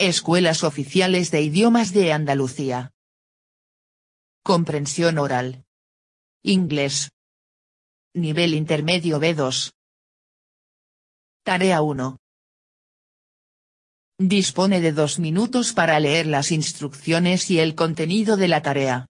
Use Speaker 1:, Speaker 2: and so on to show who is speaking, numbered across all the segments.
Speaker 1: Escuelas oficiales de idiomas de Andalucía. Comprensión oral. Inglés. Nivel intermedio B2. Tarea 1. Dispone de 2 minutos para leer las instrucciones y el contenido de la tarea.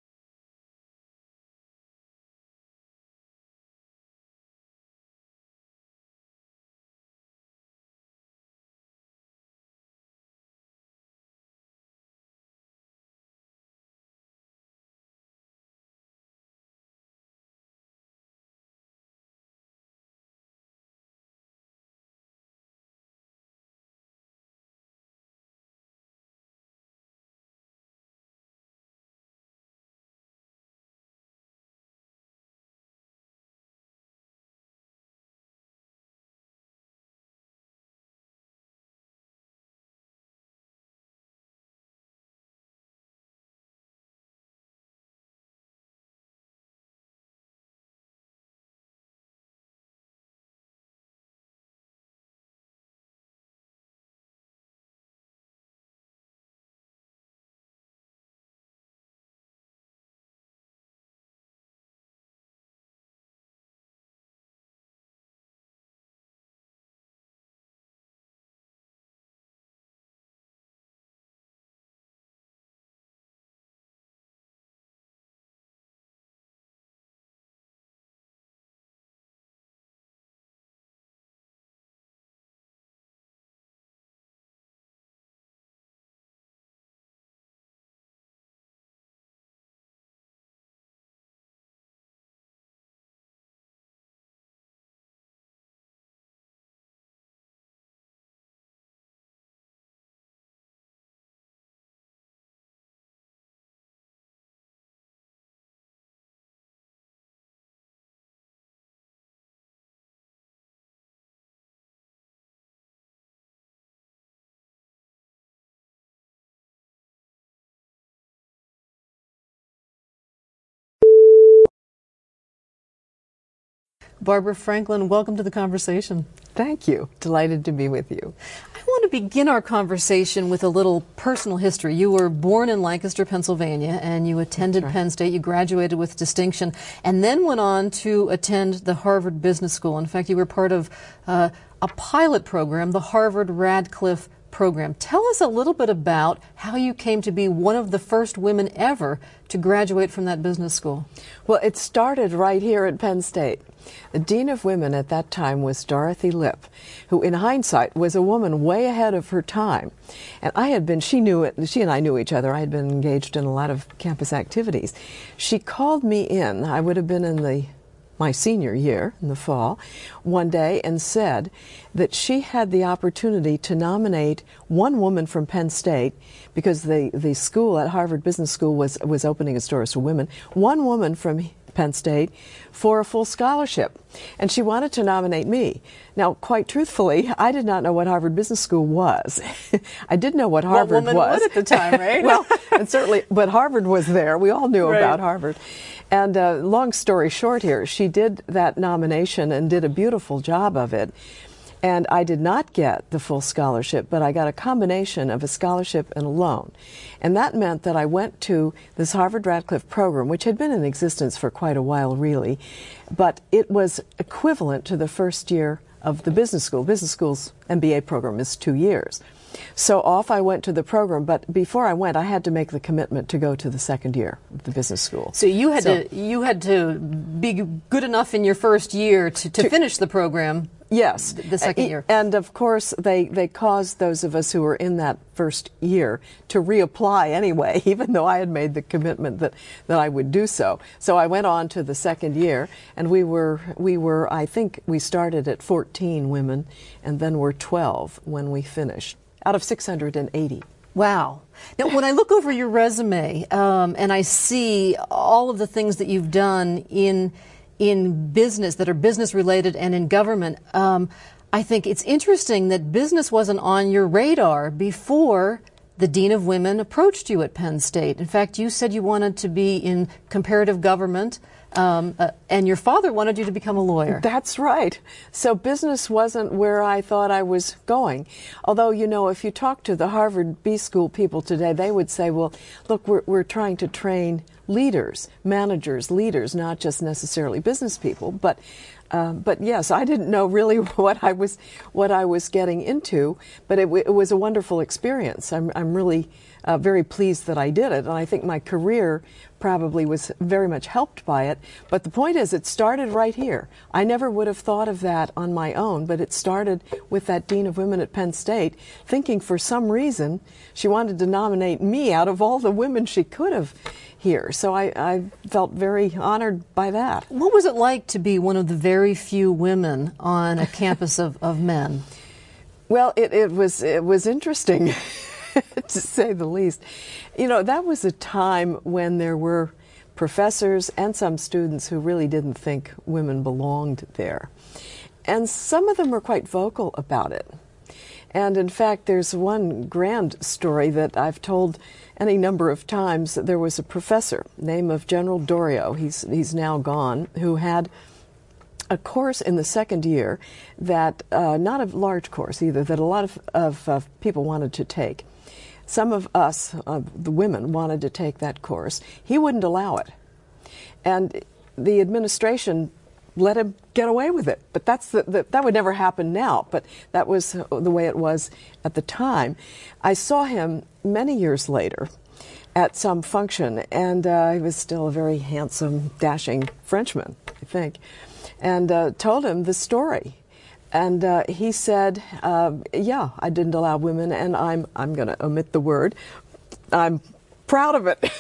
Speaker 2: Barbara Franklin, welcome to the conversation.
Speaker 3: Thank you. Delighted to be with you.
Speaker 2: I want to begin our conversation with a little personal history. You were born in Lancaster, Pennsylvania, and you attended Penn State. You graduated with distinction and then went on to attend the Harvard Business School. In fact, you were part of a pilot program, the Harvard Radcliffe program. Tell us a little bit about how you came to be one of the first women ever to graduate from that business school.
Speaker 3: Well, it started right here at Penn State. The Dean of Women at that time was Dorothy Lipp, who in hindsight was a woman way ahead of her time. And she and I knew each other. I had been engaged in a lot of campus activities. She called me in, I would have been in my senior year in the fall, one day and said that she had the opportunity to nominate one woman from Penn State, because the school at Harvard Business School was opening its doors to women, one woman from Penn State for a full scholarship. And she wanted to nominate me. Now, quite truthfully, I did not know what Harvard Business School was. I did know what Harvard was.
Speaker 2: What woman would at the time, right?
Speaker 3: Well, and certainly, but Harvard was there. We all knew about Harvard. And long story short here, she did that nomination and did a beautiful job of it. And I did not get the full scholarship, but I got a combination of a scholarship and a loan. And that meant that I went to this Harvard Radcliffe program, which had been in existence for quite a while, really, but it was equivalent to the first year of the business school. Business school's MBA program is 2 years. So off I went to the program, but before I went, I had to make the commitment to go to the second year of the business school.
Speaker 2: So you had to be good enough in your first year to finish the program.
Speaker 3: Yes,
Speaker 2: the second year.
Speaker 3: And of course, they caused those of us who were in that first year to reapply anyway, even though I had made the commitment that I would do so. So I went on to the second year, and we were I think we started at 14 women, and then were 12 when we finished, out of 680.
Speaker 2: Wow. Now, when I look over your resume and I see all of the things that you've done in business that are business related and in government, I think it's interesting that business wasn't on your radar before the Dean of Women approached you at Penn State. In fact, you said you wanted to be in comparative government, And your father wanted you to become a lawyer.
Speaker 3: That's right. So business wasn't where I thought I was going. Although, you know, if you talk to the Harvard B School people today, they would say, well, look, we're trying to train leaders, managers, leaders, not just necessarily business people. But yes, I didn't know really what I was getting into, but it was a wonderful experience. I'm really very pleased that I did it, and I think my career probably was very much helped by it. But the point is, it started right here. I never would have thought of that on my own, but it started with that Dean of Women at Penn State, thinking for some reason she wanted to nominate me out of all the women she could have here. So I felt very honored by that.
Speaker 2: What was it like to be one of the very few women on a campus of men?
Speaker 3: Well, it was interesting. To say the least. You know, that was a time when there were professors and some students who really didn't think women belonged there. And some of them were quite vocal about it. And in fact, there's one grand story that I've told any number of times. There was a professor, name of General Dorio, he's now gone, who had a course in the second year that, not a large course either, that a lot of people wanted to take. Some of us, the women, wanted to take that course. He wouldn't allow it. And the administration let him get away with it. But that would never happen now. But that was the way it was at the time. I saw him many years later at some function, and he was still a very handsome, dashing Frenchman, I think, and told him the story. And he said, yeah, I didn't allow women, and I'm going to omit the word. I'm proud of it.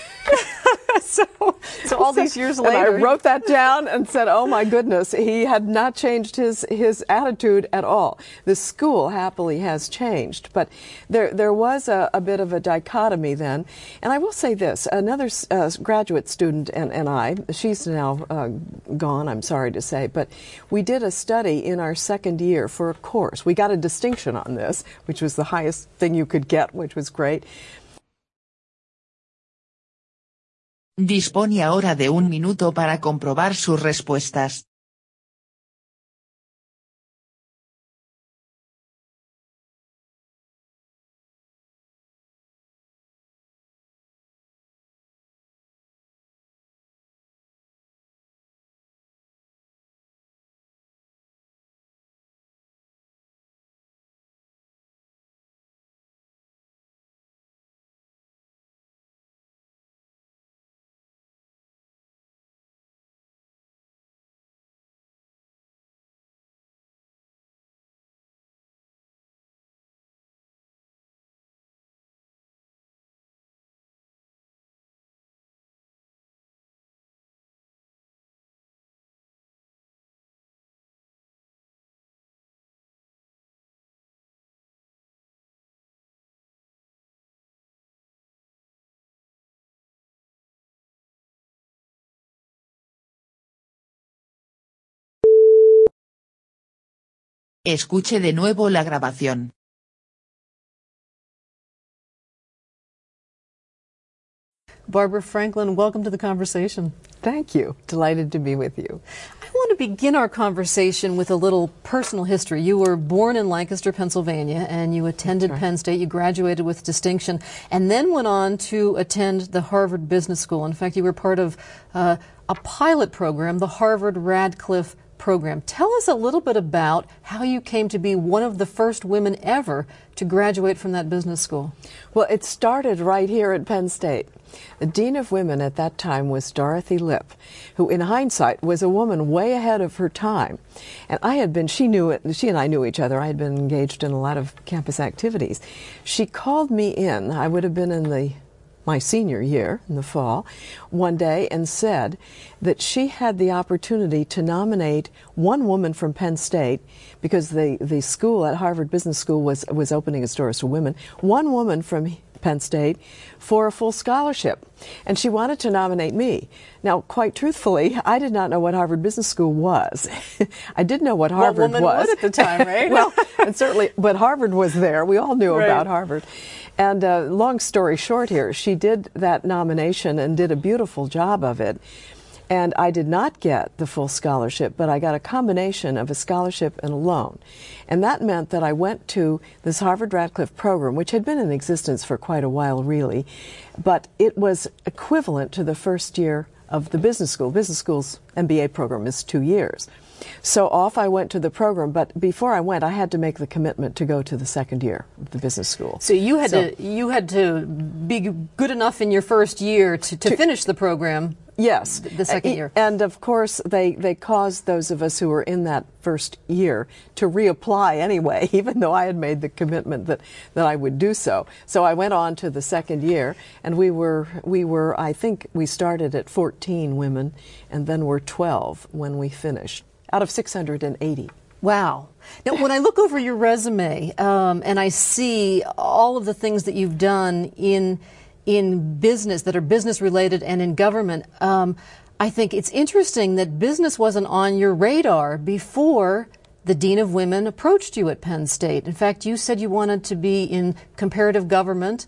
Speaker 3: So
Speaker 2: all these years later.
Speaker 3: And I wrote that down and said, oh my goodness, he had not changed his attitude at all. The school happily has changed, but there was a bit of a dichotomy then. And I will say this, another graduate student and I, she's now gone, I'm sorry to say, but we did a study in our second year for a course. We got a distinction on this, which was the highest thing you could get, which was great.
Speaker 1: Dispone ahora de 1 minuto para comprobar sus respuestas. Escuche de nuevo la grabación.
Speaker 2: Barbara Franklin, welcome to the conversation.
Speaker 3: Thank you. Delighted to be with you.
Speaker 2: I want to begin our conversation with a little personal history. You were born in Lancaster, Pennsylvania, and you attended Penn State. You graduated with distinction and then went on to attend the Harvard Business School. In fact, you were part of a pilot program, the Harvard Radcliffe program. Tell us a little bit about how you came to be one of the first women ever to graduate from that business school.
Speaker 3: Well, it started right here at Penn State. The Dean of Women at that time was Dorothy Lipp, who in hindsight was a woman way ahead of her time. And she and I knew each other. I had been engaged in a lot of campus activities. She called me in, I would have been in my senior year in the fall, one day and said that she had the opportunity to nominate one woman from Penn State, because the school at Harvard Business School was opening its doors to women, one woman from Penn State for a full scholarship. And she wanted to nominate me. Now, quite truthfully, I did not know what Harvard Business School was. I did know what Harvard
Speaker 2: was. Would at the time, right?
Speaker 3: Well, and certainly, but Harvard was there. We all knew about Harvard. And long story short here, she did that nomination and did a beautiful job of it. And I did not get the full scholarship, but I got a combination of a scholarship and a loan. And that meant that I went to this Harvard-Radcliffe program, which had been in existence for quite a while, really, but it was equivalent to the first year of the business school. Business school's MBA program is 2 years. So off I went to the program, but before I went, I had to make the commitment to go to the second year of the business school.
Speaker 2: So you had to be good enough in your first year to finish the program.
Speaker 3: Yes.
Speaker 2: The second year.
Speaker 3: And of course, they caused those of us who were in that first year to reapply anyway, even though I had made the commitment that I would do so. So I went on to the second year, and we were, I think we started at 14 women, and then were 12 when we finished, out of 680.
Speaker 2: Wow. Now, when I look over your resume, and I see all of the things that you've done in business that are business related and in government, I think it's interesting that business wasn't on your radar before the Dean of Women approached you at Penn State. In fact, you said you wanted to be in comparative government,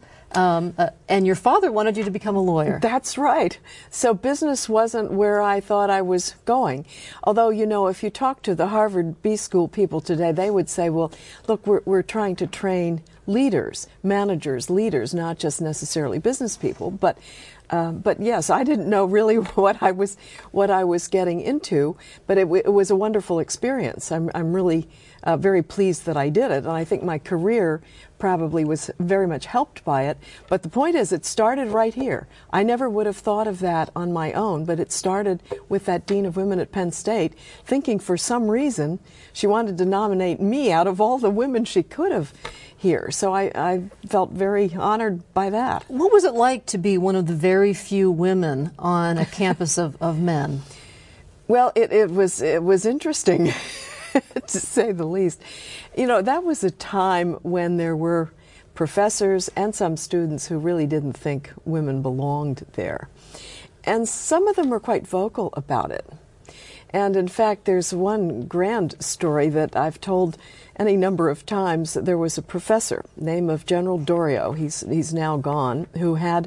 Speaker 2: and your father wanted you to become a lawyer.
Speaker 3: That's right. So business wasn't where I thought I was going. Although, you know, if you talk to the Harvard B School people today, they would say, well, look, we're trying to train leaders, managers, leaders, not just necessarily business people. But yes, I didn't know really what I was getting into, but it was a wonderful experience. I'm really very pleased that I did it, and I think my career probably was very much helped by it. But the point is, it started right here. I never would have thought of that on my own, but it started with that Dean of Women at Penn State, thinking for some reason she wanted to nominate me out of all the women she could have here. So I felt very honored by that.
Speaker 2: What was it like to be one of the very few women on a campus of men?
Speaker 3: Well, it was interesting, to say the least. You know, that was a time when there were professors and some students who really didn't think women belonged there. And some of them were quite vocal about it. And in fact, there's one grand story that I've told any number of times. There was a professor, name of General Dorio, he's now gone, who had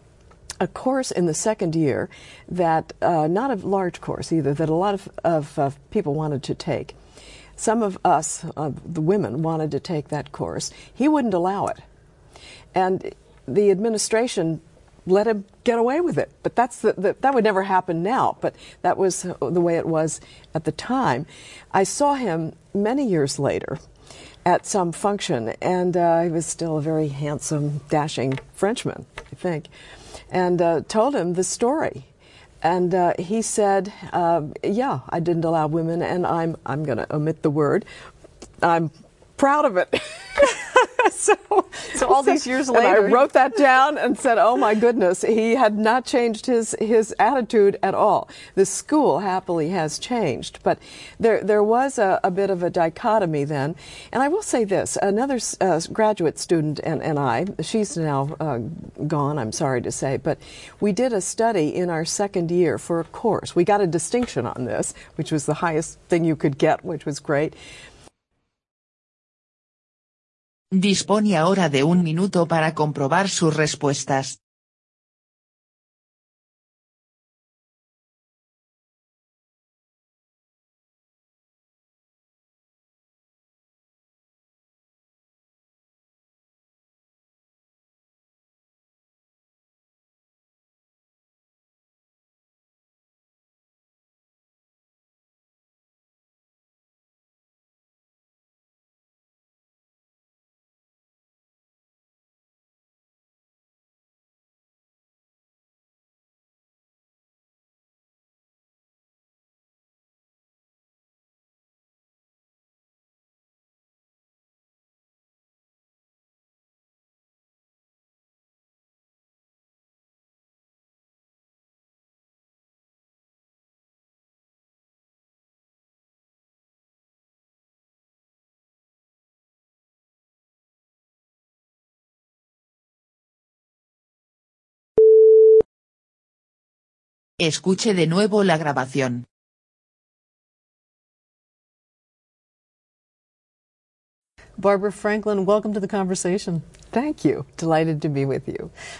Speaker 3: a course in the second year that, not a large course either, that a lot of people wanted to take. Some of us, the women, wanted to take that course. He wouldn't allow it. And the administration let him get away with it. But that would never happen now, but that was the way it was at the time. I saw him many years later at some function, and he was still a very handsome, dashing Frenchman, I think, and told him the story. And he said, yeah, I didn't allow women, and I'm going to omit the word, I'm proud of it. So
Speaker 2: all these years later,
Speaker 3: I wrote that down and said, oh my goodness, he had not changed his attitude at all. The school happily has changed, but there was a bit of a dichotomy then. And I will say this, another graduate student and I, she's now gone, I'm sorry to say, but we did a study in our second year for a course. We got a distinction on this, which was the highest thing you could get, which was great.
Speaker 1: Dispone ahora de 1 minuto para comprobar sus respuestas. Escuche de nuevo la grabación.
Speaker 2: Barbara Franklin, welcome to the conversation.
Speaker 3: Thank you. Delighted to be with you.
Speaker 2: I want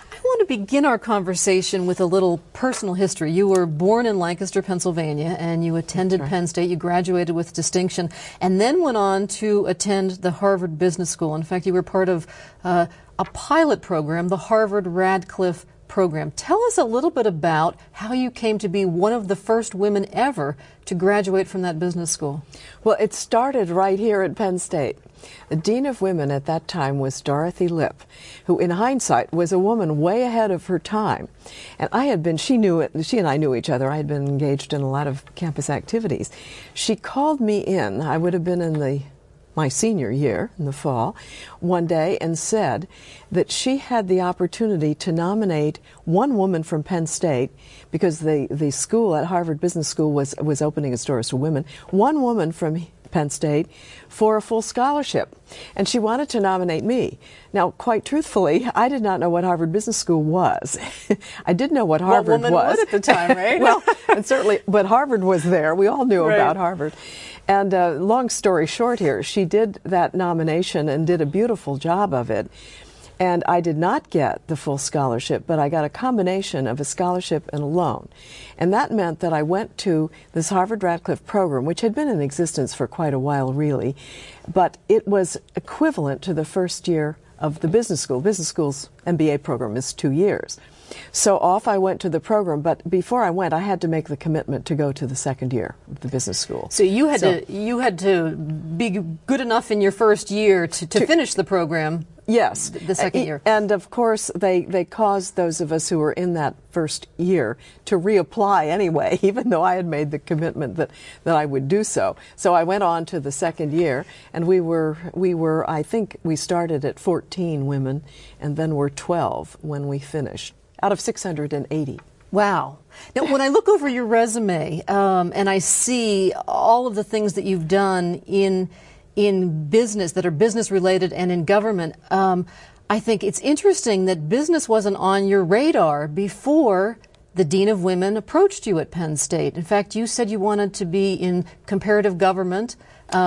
Speaker 2: to begin our conversation with a little personal history. You were born in Lancaster, Pennsylvania, and you attended Penn State. You graduated with distinction and then went on to attend the Harvard Business School. In fact, you were part of a pilot program, the Harvard Radcliffe program. Tell us a little bit about how you came to be one of the first women ever to graduate from that business school.
Speaker 3: Well, it started right here at Penn State. The Dean of Women at that time was Dorothy Lipp, who in hindsight was a woman way ahead of her time. And she and I knew each other. I had been engaged in a lot of campus activities. She called me in, I would have been in my senior year in the fall, one day and said that she had the opportunity to nominate one woman from Penn State, because the school at Harvard Business School was opening its doors to women, one woman from Penn State for a full scholarship. And she wanted to nominate me. Now, quite truthfully, I did not know what Harvard Business School was. I did know what Harvard was.
Speaker 2: What woman would at the time, right?
Speaker 3: Well, and certainly, but Harvard was there. We all knew about Harvard. And long story short here, she did that nomination and did a beautiful job of it. And I did not get the full scholarship, but I got a combination of a scholarship and a loan. And that meant that I went to this Harvard Radcliffe program, which had been in existence for quite a while, really, but it was equivalent to the first year of the business school. Business school's MBA program is 2 years. So off I went to the program, but before I went, I had to make the commitment to go to the second year of the business school.
Speaker 2: So you had to be good enough in your first year to finish the program.
Speaker 3: Yes.
Speaker 2: The second year.
Speaker 3: And of course, they caused those of us who were in that first year to reapply anyway, even though I had made the commitment that I would do so. So I went on to the second year, and we were, I think we started at 14 women, and then were 12 when we finished, out of 680.
Speaker 2: Wow. Now, when I look over your resume, and I see all of the things that you've done in business that are business related and in government, I think it's interesting that business wasn't on your radar before the Dean of Women approached you at Penn State. In fact, you said you wanted to be in comparative government,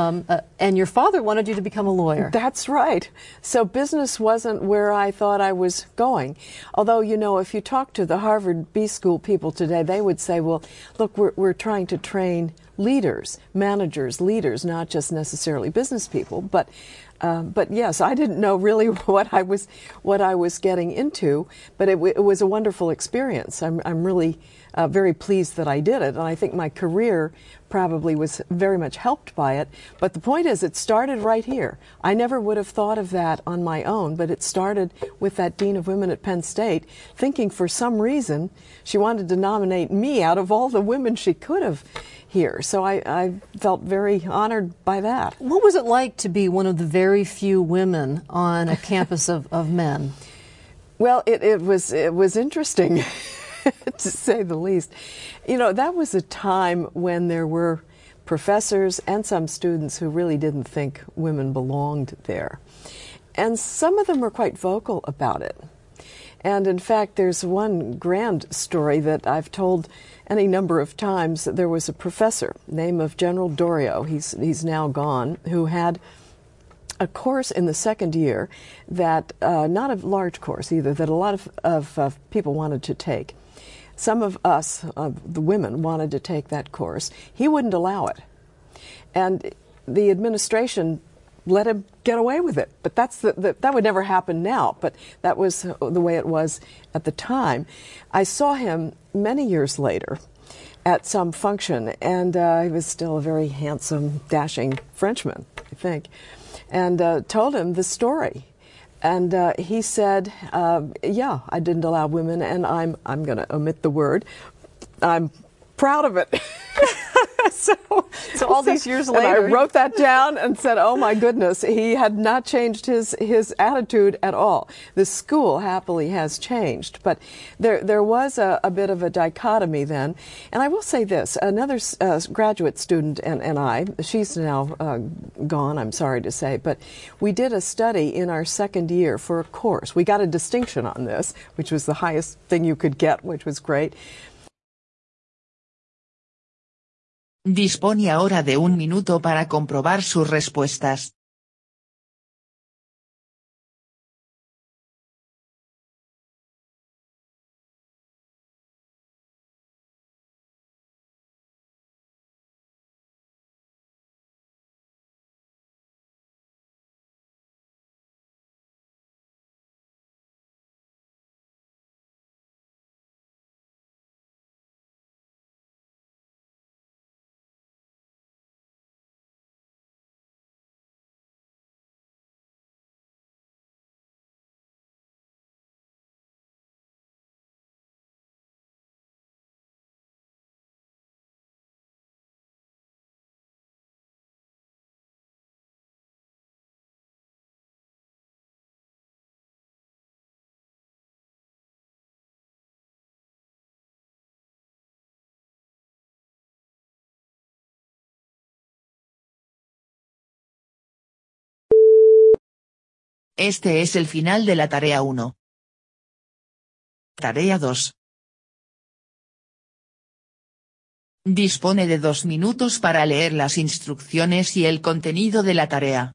Speaker 2: and your father wanted you to become a lawyer.
Speaker 3: That's right. So business wasn't where I thought I was going. Although, you know, if you talk to the Harvard B School people today, they would say, well, look, we're trying to train leaders, managers, leaders, not just necessarily business people. But yes, I didn't know really what I was getting into, but it was a wonderful experience. I'm really very pleased that I did it, and I think my career probably was very much helped by it. But the point is, it started right here. I never would have thought of that on my own, but it started with that Dean of Women at Penn State, thinking for some reason she wanted to nominate me out of all the women she could have here. So I felt very honored by that.
Speaker 2: What was it like to be one of the very few women on a campus of men?
Speaker 3: Well, it was interesting, to say the least. You know, that was a time when there were professors and some students who really didn't think women belonged there. And some of them were quite vocal about it. And in fact, there's one grand story that I've told any number of times. There was a professor, name of General Dorio, he's now gone, who had a course in the second year that, not a large course either, that a lot of people wanted to take. Some of us, the women, wanted to take that course. He wouldn't allow it. And the administration let him get away with it. But that would never happen now, but that was the way it was at the time. I saw him many years later at some function, and he was still a very handsome, dashing Frenchman, I think, and told him the story. And he said, yeah, I didn't allow women, and I'm going to omit the word, I'm proud of it. So
Speaker 2: all these years later,
Speaker 3: and I wrote that down and said, oh my goodness, he had not changed his attitude at all. The school happily has changed, but there was a bit of a dichotomy then. And I will say this, another graduate student and I, she's now gone, I'm sorry to say, but we did a study in our second year for a course. We got a distinction on this, which was the highest thing you could get, which was great.
Speaker 1: Dispone ahora de 1 minuto para comprobar sus respuestas. Este es el final de la tarea 1. Tarea 2. Dispone de 2 minutos para leer las instrucciones y el contenido de la tarea.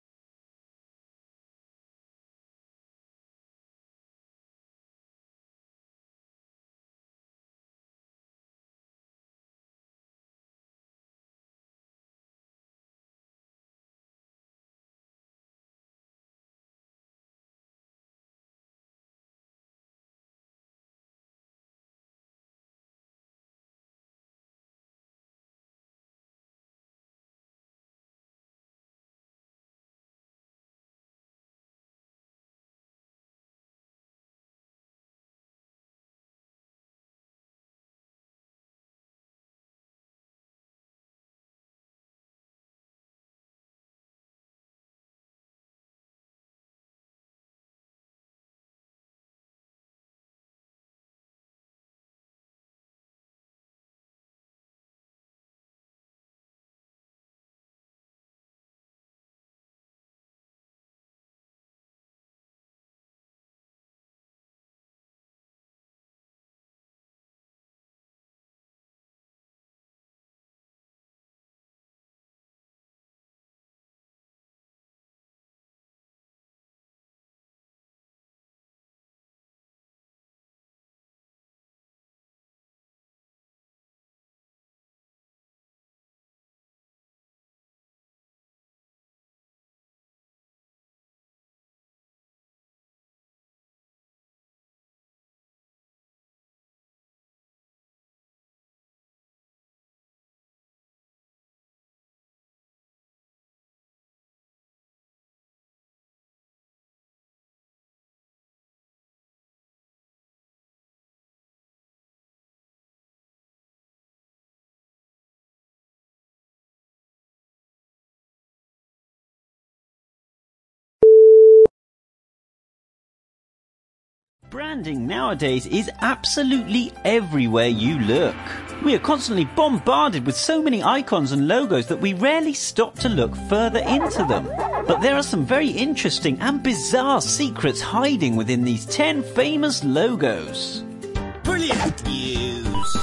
Speaker 4: Branding nowadays is absolutely everywhere you look. We are constantly bombarded with so many icons and logos that we rarely stop to look further into them. But there are some very interesting and bizarre secrets hiding within these 10 famous logos.
Speaker 5: Brilliant news!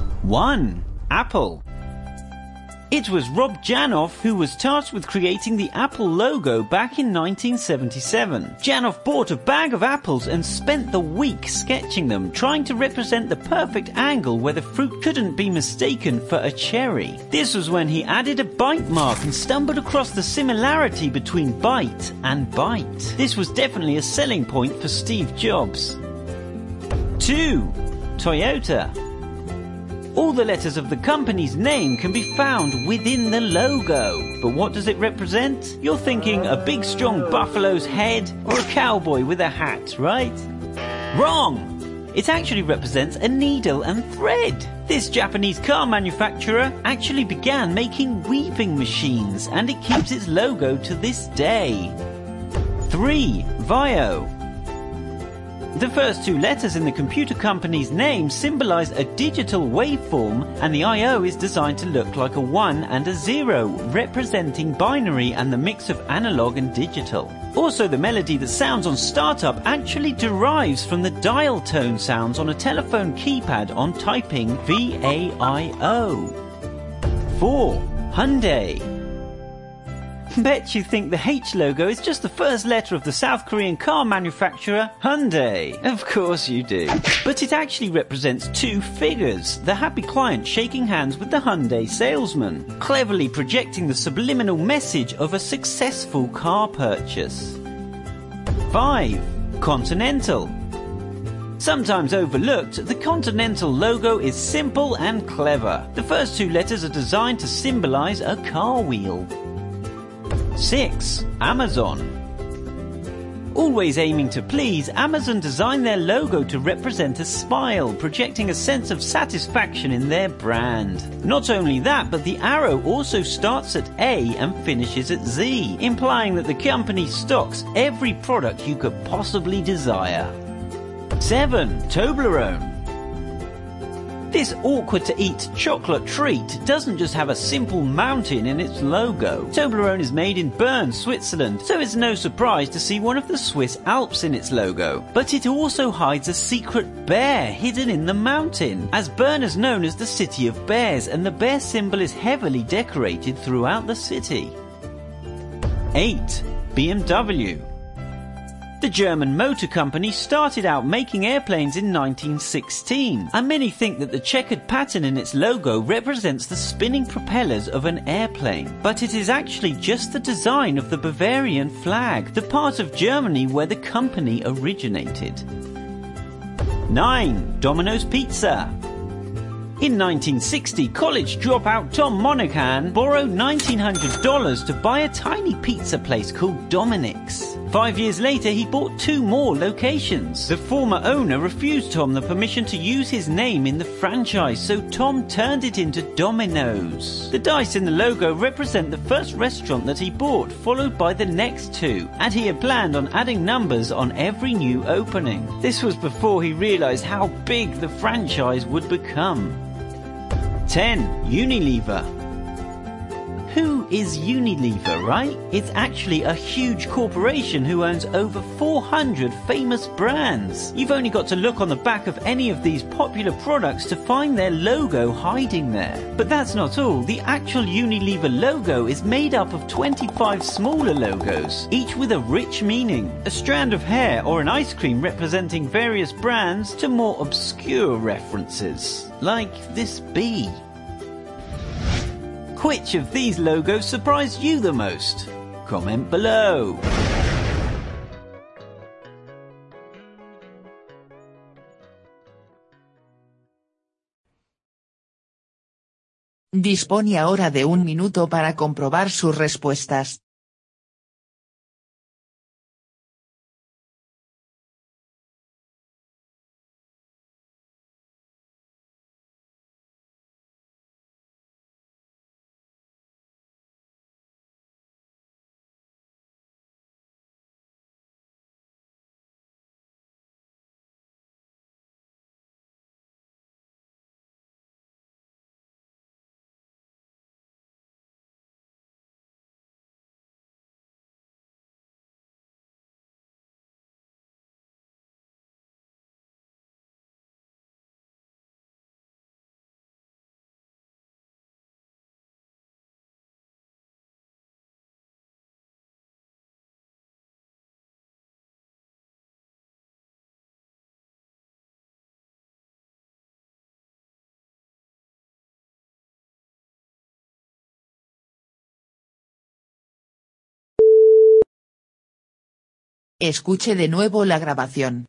Speaker 4: 1. Apple. It was Rob Janoff who was tasked with creating the Apple logo back in 1977. Janoff bought a bag of apples and spent the week sketching them, trying to represent the perfect angle where the fruit couldn't be mistaken for a cherry. This was when he added a bite mark and stumbled across the similarity between bite and bite. This was definitely a selling point for Steve Jobs. 2. Toyota. All the letters of the company's name can be found within the logo. But what does it represent? You're thinking a big strong buffalo's head or a cowboy with a hat, right? Wrong! It actually represents a needle and thread. This Japanese car manufacturer actually began making weaving machines, and it keeps its logo to this day. 3. VAIO. The first 2 letters in the computer company's name symbolize a digital waveform, and the IO is designed to look like a 1 and a 0, representing binary and the mix of analog and digital. Also, the melody that sounds on startup actually derives from the dial tone sounds on a telephone keypad on typing VAIO. 4. Hyundai. Bet you think the H logo is just the first letter of the South Korean car manufacturer Hyundai. Of course you do. But it actually represents 2 figures, the happy client shaking hands with the Hyundai salesman, cleverly projecting the subliminal message of a successful car purchase. 5. Continental. Sometimes overlooked, the Continental logo is simple and clever. The first 2 letters are designed to symbolize a car wheel. 6. Amazon. Always aiming to please, Amazon designed their logo to represent a smile, projecting a sense of satisfaction in their brand. Not only that, but the arrow also starts at A and finishes at Z, implying that the company stocks every product you could possibly desire. 7. Toblerone. This awkward-to-eat chocolate treat doesn't just have a simple mountain in its logo. Toblerone is made in Bern, Switzerland, so it's no surprise to see one of the Swiss Alps in its logo. But it also hides a secret bear hidden in the mountain, as Bern is known as the city of bears, and the bear symbol is heavily decorated throughout the city. 8. BMW. The German motor company started out making airplanes in 1916, and many think that the checkered pattern in its logo represents the spinning propellers of an airplane. But it is actually just the design of the Bavarian flag, the part of Germany where the company originated. 9. Domino's Pizza. In 1960, college dropout Tom Monaghan borrowed $1,900 to buy a tiny pizza place called Dominic's. 5 years later, he bought 2 more locations. The former owner refused Tom the permission to use his name in the franchise, so Tom turned it into Domino's. The dice in the logo represent the first restaurant that he bought, followed by the next 2, and he had planned on adding numbers on every new opening. This was before he realized how big the franchise would become. 10. Unilever. Who is Unilever, right? It's actually a huge corporation who owns over 400 famous brands. You've only got to look on the back of any of these popular products to find their logo hiding there. But that's not all. The actual Unilever logo is made up of 25 smaller logos, each with a rich meaning. A strand of hair or an ice cream representing various brands to more obscure references, like this bee. Which of these logos surprised you the most? Comment below.
Speaker 1: Dispone ahora de 1 minuto para comprobar sus respuestas. Escuche de nuevo la grabación.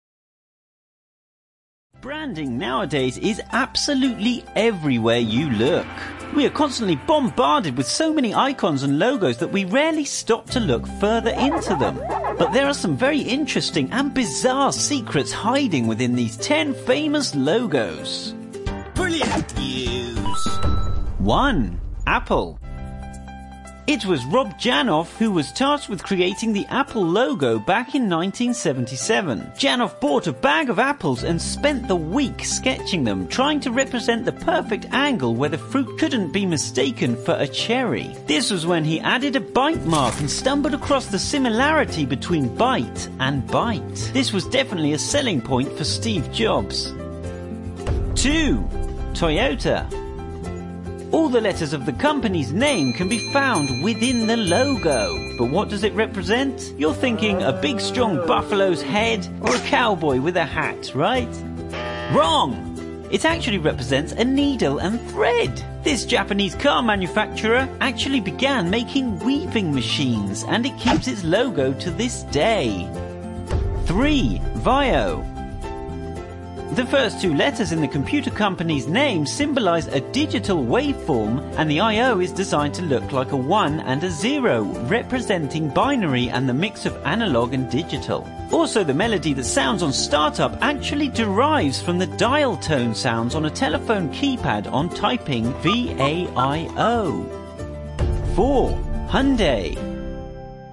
Speaker 4: Branding nowadays is absolutely everywhere you look. We are constantly bombarded with so many icons and logos that we rarely stop to look further into them. But there are some very interesting and bizarre secrets hiding within these 10 famous logos.
Speaker 5: Brilliant news!
Speaker 4: 1. Apple. It was Rob Janoff who was tasked with creating the Apple logo back in 1977. Janoff bought a bag of apples and spent the week sketching them, trying to represent the perfect angle where the fruit couldn't be mistaken for a cherry. This was when he added a bite mark and stumbled across the similarity between bite and bite. This was definitely a selling point for Steve Jobs. 2. Toyota. All the letters of the company's name can be found within the logo. But what does it represent? You're thinking a big strong buffalo's head or a cowboy with a hat, right? Wrong! It actually represents a needle and thread. This Japanese car manufacturer actually began making weaving machines, and it keeps its logo to this day. 3. Vaio. The first 2 letters in the computer company's name symbolize a digital waveform, and the I/O is designed to look like a 1 and a 0, representing binary and the mix of analog and digital. Also, the melody that sounds on startup actually derives from the dial tone sounds on a telephone keypad on typing VAIO. 4. Hyundai.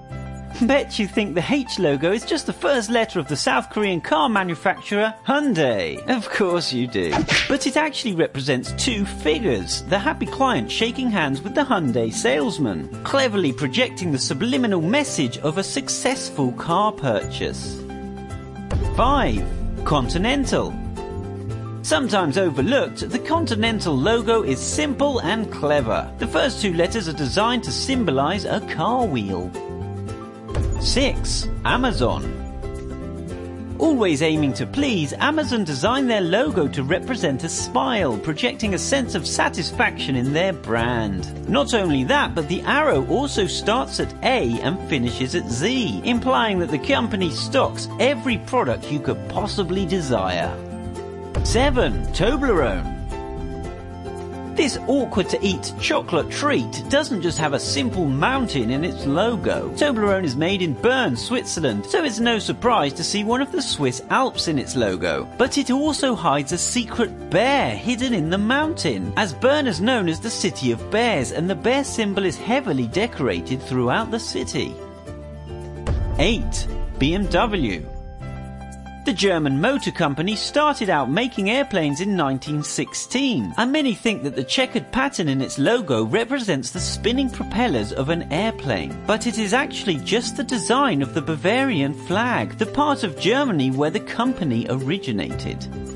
Speaker 4: Bet you think the H logo is just the first letter of the South Korean car manufacturer Hyundai. Of course you do. But it actually represents two figures, the happy client shaking hands with the Hyundai salesman, cleverly projecting the subliminal message of a successful car purchase. 5. Continental. Sometimes overlooked, the Continental logo is simple and clever. The first two letters are designed to symbolize a car wheel. 6. Amazon. Always aiming to please, Amazon designed their logo to represent a smile, projecting a sense of satisfaction in their brand. Not only that, but the arrow also starts at A and finishes at Z, implying that the company stocks every product you could possibly desire. 7. Toblerone. This awkward-to-eat chocolate treat doesn't just have a simple mountain in its logo. Toblerone is made in Bern, Switzerland, so it's no surprise to see one of the Swiss Alps in its logo. But it also hides a secret bear hidden in the mountain, as Bern is known as the city of bears, and the bear symbol is heavily decorated throughout the city. 8. BMW. The German motor company started out making airplanes in 1916, and many think that the checkered pattern in its logo represents the spinning propellers of an airplane. But it is actually just the design of the Bavarian flag, the part of Germany where the company originated.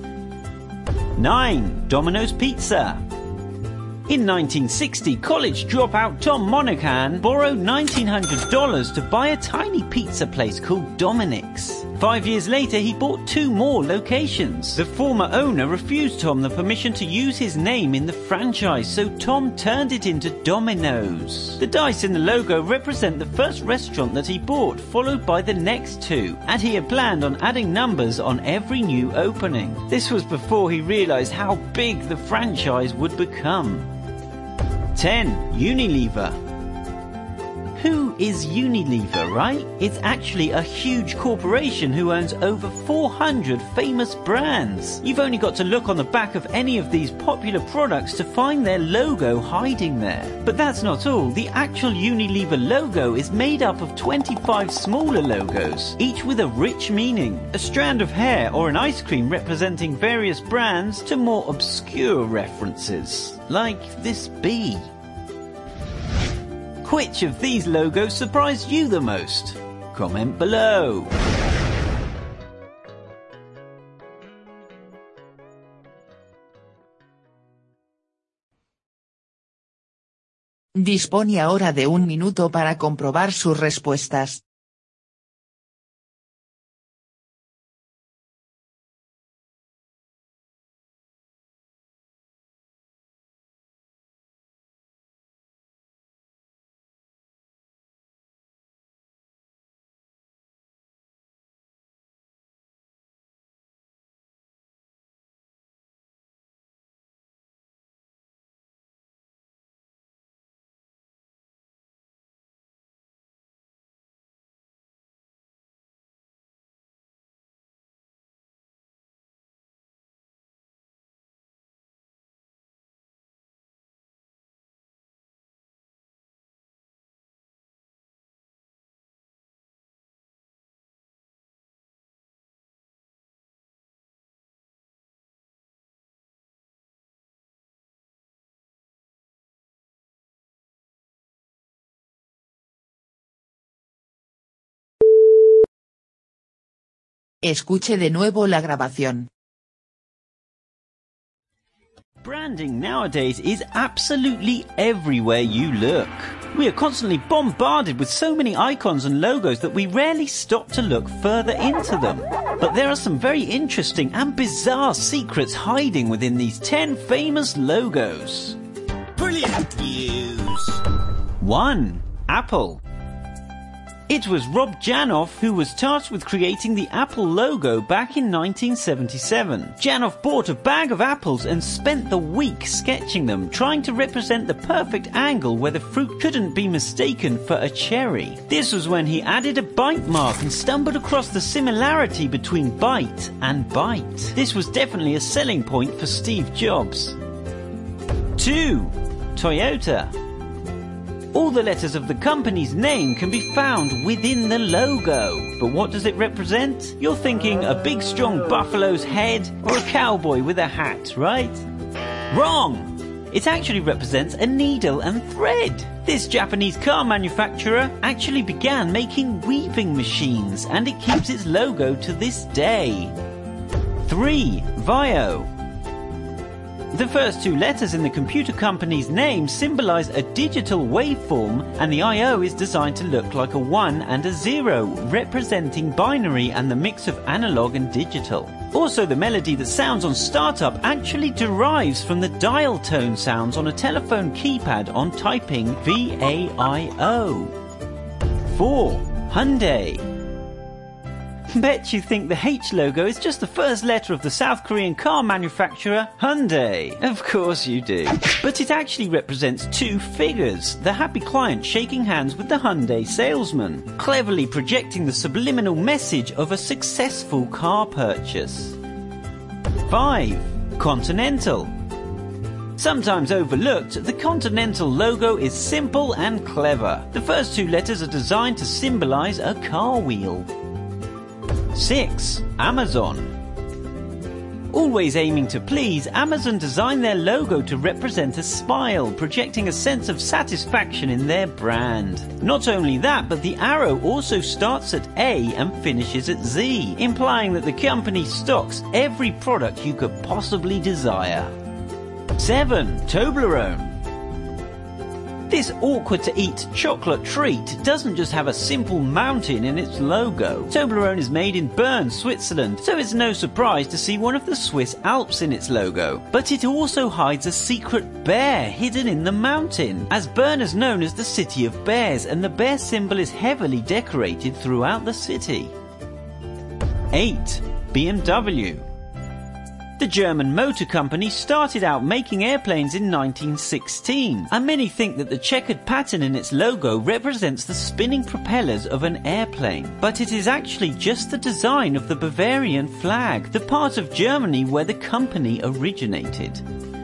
Speaker 4: 9. Domino's Pizza. In 1960, college dropout Tom Monaghan borrowed $1,900 to buy a tiny pizza place called Dominic's. 5 years later, he bought 2 more locations. The former owner refused Tom the permission to use his name in the franchise, so Tom turned it into Domino's. The dice in the logo represent the first restaurant that he bought, followed by the next 2, and he had planned on adding numbers on every new opening. This was before he realized how big the franchise would become. 10. Unilever. Who is Unilever, right? It's actually a huge corporation who owns over 400 famous brands. You've only got to look on the back of any of these popular products to find their logo hiding there. But that's not all. The actual Unilever logo is made up of 25 smaller logos, each with a rich meaning. A strand of hair or an ice cream representing various brands to more obscure references, like this bee. Which of these logos surprised you the most? Comment below.
Speaker 1: Dispone ahora de 1 minuto para comprobar sus respuestas. Escuche de nuevo la grabación.
Speaker 4: Branding nowadays is absolutely everywhere you look. We are constantly bombarded with so many icons and logos that we rarely stop to look further into them. But there are some very interesting and bizarre secrets hiding within these 10 famous logos.
Speaker 5: Brilliant news!
Speaker 4: 1. Apple. It was Rob Janoff who was tasked with creating the Apple logo back in 1977. Janoff bought a bag of apples and spent the week sketching them, trying to represent the perfect angle where the fruit couldn't be mistaken for a cherry. This was when he added a bite mark and stumbled across the similarity between bite and bite. This was definitely a selling point for Steve Jobs. 2. Toyota. All the letters of the company's name can be found within the logo. But what does it represent? You're thinking a big strong buffalo's head or a cowboy with a hat, right? Wrong! It actually represents a needle and thread. This Japanese car manufacturer actually began making weaving machines, and it keeps its logo to this day. 3. VAIO. The first two letters in the computer company's name symbolize a digital waveform, and the IO is designed to look like a 1 and a 0, representing binary and the mix of analog and digital. Also, the melody that sounds on startup actually derives from the dial tone sounds on a telephone keypad on typing VAIO. 4. Hyundai. Bet you think the H logo is just the first letter of the South Korean car manufacturer Hyundai. Of course you do. But it actually represents two figures, the happy client shaking hands with the Hyundai salesman, cleverly projecting the subliminal message of a successful car purchase. 5. Continental. Sometimes overlooked, the Continental logo is simple and clever. The first two letters are designed to symbolize a car wheel. 6. Amazon. Always aiming to please, Amazon designed their logo to represent a smile, projecting a sense of satisfaction in their brand. Not only that, but the arrow also starts at A and finishes at Z, implying that the company stocks every product you could possibly desire. 7. Toblerone. This awkward-to-eat chocolate treat doesn't just have a simple mountain in its logo. Toblerone is made in Bern, Switzerland, so it's no surprise to see one of the Swiss Alps in its logo. But it also hides a secret bear hidden in the mountain, as Bern is known as the city of bears, and the bear symbol is heavily decorated throughout the city. 8. BMW. The German motor company started out making airplanes in 1916, and many think that the checkered pattern in its logo represents the spinning propellers of an airplane. But it is actually just the design of the Bavarian flag, the part of Germany where the company originated.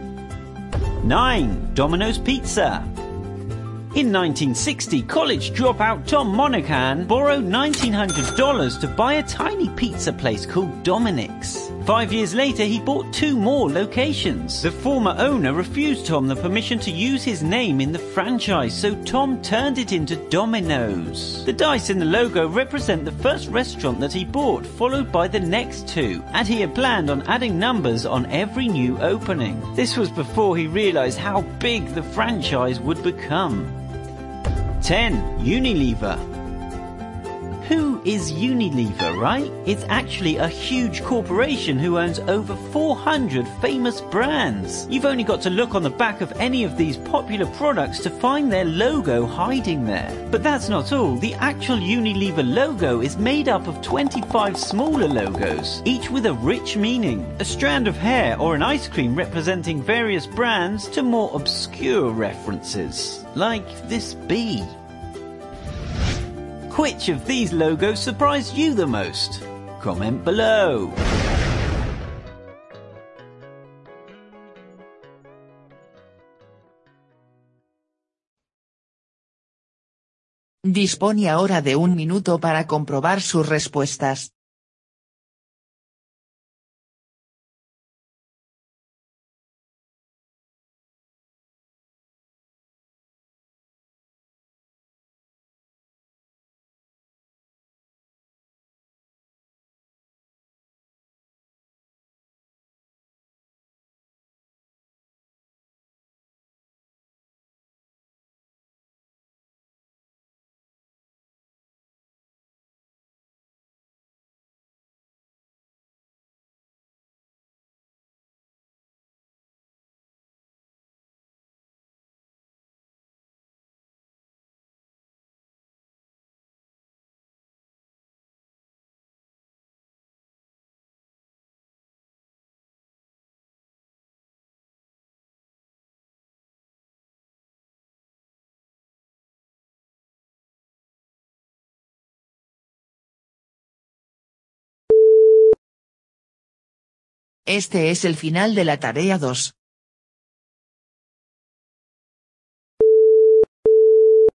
Speaker 4: 9. Domino's Pizza. In 1960, college dropout Tom Monaghan borrowed $1,900 to buy a tiny pizza place called Dominic's. 5 years later, he bought 2 more locations. The former owner refused Tom the permission to use his name in the franchise, so Tom turned it into Domino's. The dice in the logo represent the first restaurant that he bought, followed by the next 2, and he had planned on adding numbers on every new opening. This was before he realized how big the franchise would become. 10. Unilever. Who is Unilever, right? It's actually a huge corporation who owns over 400 famous brands. You've only got to look on the back of any of these popular products to find their logo hiding there. But that's not all. The actual Unilever logo is made up of 25 smaller logos, each with a rich meaning. A strand of hair or an ice cream representing various brands to more obscure references, like this bee. Which of these logos surprised you the most? Comment below.
Speaker 1: Dispone ahora de 1 minuto para comprobar sus respuestas. Este es el final de la tarea 2.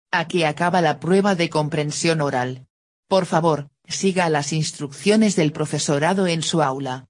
Speaker 1: Aquí acaba la prueba de comprensión oral. Por favor, siga las instrucciones del profesorado en su aula.